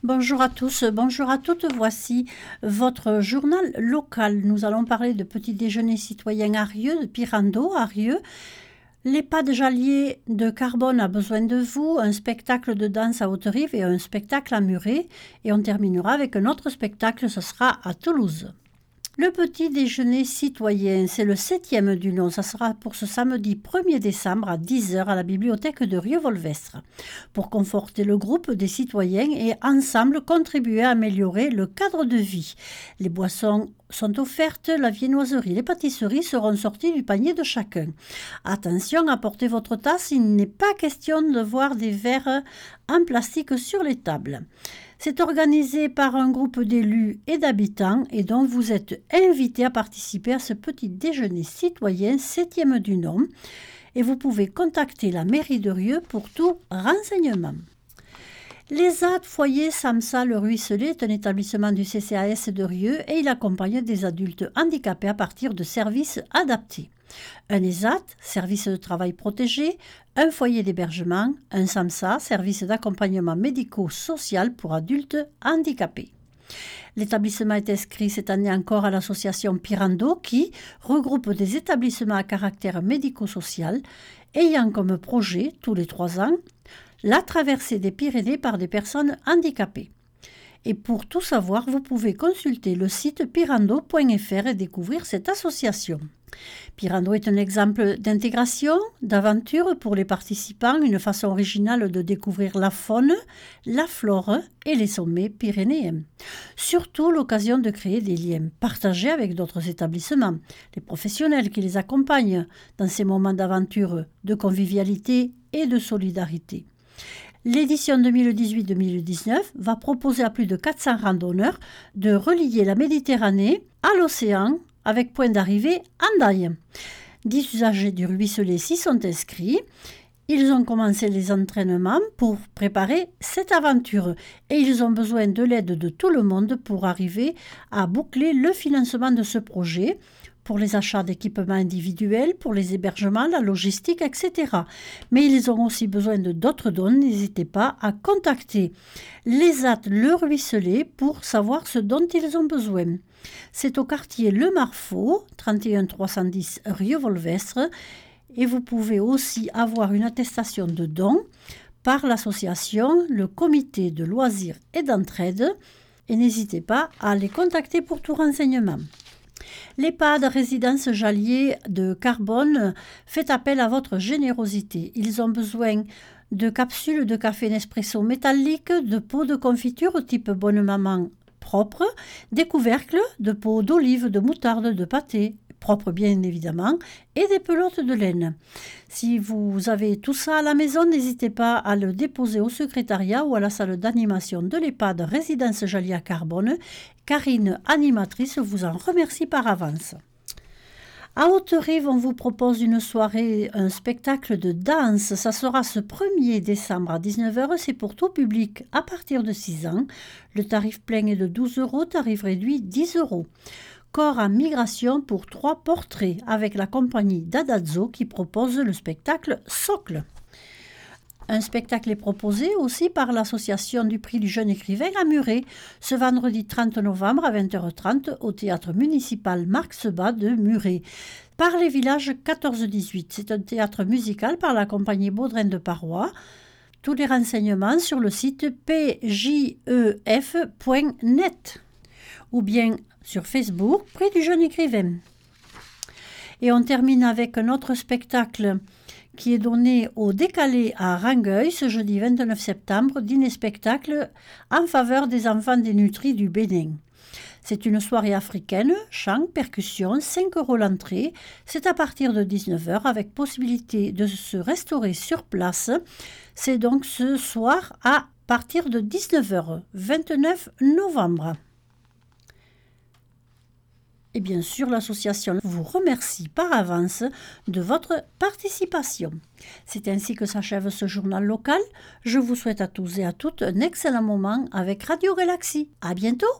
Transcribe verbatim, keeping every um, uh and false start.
Bonjour à tous, bonjour à toutes. Voici votre journal local. Nous allons parler de petit déjeuner citoyen à Rieux, de Pirando à Rieux. L'EHPAD Jallier de Carbone a besoin de vous, un spectacle de danse à Haute-Rive et un spectacle à Muret. Et on terminera avec un autre spectacle, ce sera à Toulouse. Le petit déjeuner citoyen, c'est le septième du nom. Ça sera pour ce samedi premier décembre à dix heures à la bibliothèque de Rieux-Volvestre. Pour conforter le groupe des citoyens et ensemble contribuer à améliorer le cadre de vie. Les boissons sont offertes, la viennoiserie, les pâtisseries seront sorties du panier de chacun. Attention, apportez votre tasse, il n'est pas question de voir des verres en plastique sur les tables. C'est organisé par un groupe d'élus et d'habitants et donc vous êtes invités à participer à ce petit déjeuner citoyen septième du nom et vous pouvez contacter la mairie de Rieux pour tout renseignement. L'ESAT Foyer Samsa Le Ruisselet est un établissement du C C A S de Rieux et il accompagne des adultes handicapés à partir de services adaptés. Un ESAT, service de travail protégé, un foyer d'hébergement, un SAMSA, service d'accompagnement médico-social pour adultes handicapés. L'établissement est inscrit cette année encore à l'association Pirando qui regroupe des établissements à caractère médico-social ayant comme projet, tous les trois ans, la traversée des Pyrénées par des personnes handicapées. Et pour tout savoir, vous pouvez consulter le site pirando point f r et découvrir cette association. Pirando est un exemple d'intégration, d'aventure pour les participants, une façon originale de découvrir la faune, la flore et les sommets pyrénéens. Surtout l'occasion de créer des liens partagés avec d'autres établissements, les professionnels qui les accompagnent dans ces moments d'aventure, de convivialité et de solidarité. L'édition deux mille dix-huit deux mille dix-neuf va proposer à plus de quatre cents randonneurs de relier la Méditerranée à l'océan avec point d'arrivée Hendaye. Dix usagers du ruisselet s'y sont inscrits. Ils ont commencé les entraînements pour préparer cette aventure et ils ont besoin de l'aide de tout le monde pour arriver à boucler le financement de ce projet, pour les achats d'équipements individuels, pour les hébergements, la logistique, et cetera. Mais ils ont aussi besoin de d'autres dons. N'hésitez pas à contacter l'ESAT Le Ruisselet pour savoir ce dont ils ont besoin. C'est au quartier Le Marfaux, trente et un trois cent dix Rieux-Volvestre, et vous pouvez aussi avoir une attestation de don par l'association, le comité de loisirs et d'entraide, et n'hésitez pas à les contacter pour tout renseignement. L'EHPAD Résidence Jallier de Carbone fait appel à votre générosité. Ils ont besoin de capsules de café Nespresso métalliques, de pots de confiture type Bonne Maman propre, des couvercles, de pots d'olive, de moutarde, de pâté propre bien évidemment, et des pelotes de laine. Si vous avez tout ça à la maison, n'hésitez pas à le déposer au secrétariat ou à la salle d'animation de l'EHPAD Résidence Jallier à Carbone. Karine, animatrice, vous en remercie par avance. À Haute-Rive, on vous propose une soirée, un spectacle de danse. Ça sera ce premier décembre à dix-neuf heures. C'est pour tout public à partir de six ans. Le tarif plein est de douze euros, tarif réduit dix euros. Corps en migration pour trois portraits avec la compagnie d'Adazzo qui propose le spectacle Socle. Un spectacle est proposé aussi par l'association du prix du jeune écrivain à Muret ce vendredi trente novembre à vingt heures trente au théâtre municipal Marc Sebat de Muret. Par les villages quatorze dix-huit, c'est un théâtre musical par la compagnie Baudrin de Parois. Tous les renseignements sur le site p j e f point net ou bien sur Facebook, prix du jeune écrivain. Et on termine avec un autre spectacle qui est donné au Décalé à Rangueil ce jeudi vingt-neuf septembre, dîner-spectacle en faveur des enfants dénutris du Bénin. C'est une soirée africaine, chant, percussion, cinq euros l'entrée. C'est à partir de dix-neuf heures avec possibilité de se restaurer sur place. C'est donc ce soir à partir de dix-neuf heures, vingt-neuf novembre. Et bien sûr, l'association vous remercie par avance de votre participation. C'est ainsi que s'achève ce journal local. Je vous souhaite à tous et à toutes un excellent moment avec Radio Galaxie. À bientôt!